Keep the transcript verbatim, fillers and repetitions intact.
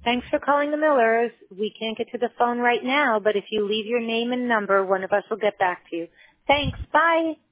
Thanks for calling the Millers. We can't get to the phone right now, but if you leave your name and number, one of us will get back to you. Thanks. Bye.